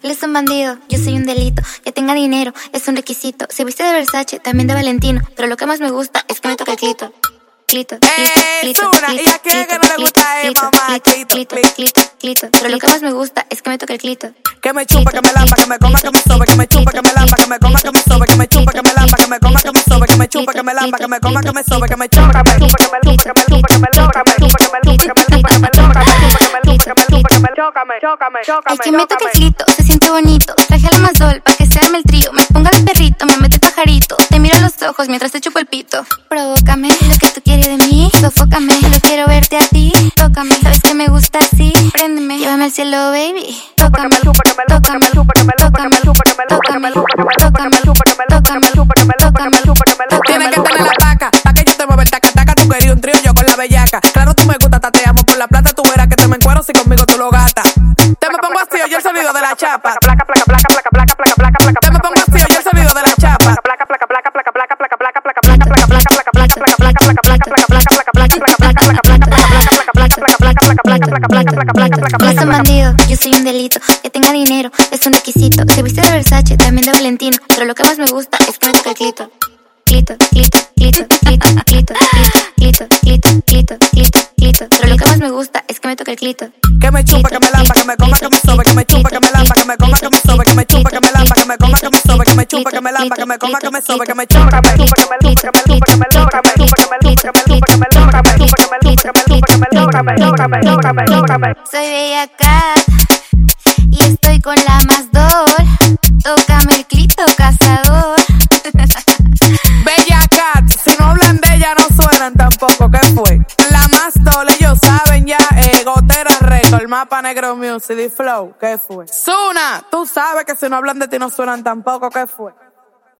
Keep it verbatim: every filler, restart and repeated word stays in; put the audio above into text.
Él es un bandido, yo soy un delito. Que tenga dinero es un requisito. Se viste de Versace, también de Valentino. Pero lo que más me gusta es que me toque el clito. Clito, clito, clito, ¿y a quién que no le gusta eso, mamá? clito, clito, clito, clito. Pero lo que más me gusta es que me toque el clito. Que me chupa, que me lamba, que me coma, que me sobe, que me chupa, que me lamba, que me coma, que me sobe, que me chupa, que me lamba, que me coma, que me sobe, que me chupa, que me lamba, que me coma, que me sobe, que me chupa, que me chupa, que me lupa, que me lupa, que me logra, que me chupa, que me lupa, que me lupa, que me logra, que me chupa, que me lupa, que me lupa, que me chócame, chócame, chócame. Ay, que me toque el clito, se siente bonito. Traje al Amazol pa' que se arme el trío. Me ponga el perrito, me mete el pajarito. Te miro a los ojos mientras te chupo el pito. Provócame, lo que tú quieres de mí. Sofócame, lo quiero verte a ti. Tócame, sabes que me gusta así. Préndeme, llévame al cielo, baby. Tócame, tócame, tócame, tócame, tócame, tócame, tienes que tener la paca, pa' que yo te mueva el taca, taca. Tú querías un trío, yo con la bellaca. Claro, tú me gusta, tateamos por la plata. Tú verás que te me encuero si conmigo tú lo gatas. Te me pongo así, oye el sonido de la chapa. Placa, placa, placa, placa, placa, placa, placa, placa. Te me pongo así, oye el sonido de la chapa. Placa, placa, placa, placa, placa, placa, placa, placa, placa, placa, placa, placa, placa, placa, placa, placa, placa. Es un bandido, yo soy un delito. Que tenga dinero es un requisito. Se viste de Versace, también de Valentino. Pero lo que más me gusta es que me toque el clito. Clito, clito, clito, clito, clito, clito, clito, clito, clito, clito. Pero lo que más me gusta es que me toque el clito. Que me chupa, que me lamba, que me coma, que me sobe, que me chupa, que me lamba, que me coma, que me sobe, que me chupa, que me lamba, que me coma, que me sobe, que me chupa, que me lamba, que me coma, que me sobe, que me chupa, que me lupa, que me lupa, que me lupa, que me logra, que me lupa, que me lupa, que me lupa, que me logra, que me lupa, que me lupa, que me lupa, que me logra, que me logra, que me logra, que me logra, que me. Soy Bella Cat y estoy con la más dor. Tócame el clito, cazador. Bella Cat, si no hablan de ella no suenan tampoco, ¿qué fue? La más dole, ellos saben ya, eh, Gotera Record, Mapa Negro Music y Flow, ¿qué fue? Zuna, tú sabes que si no hablan de ti no suenan tampoco, ¿qué fue?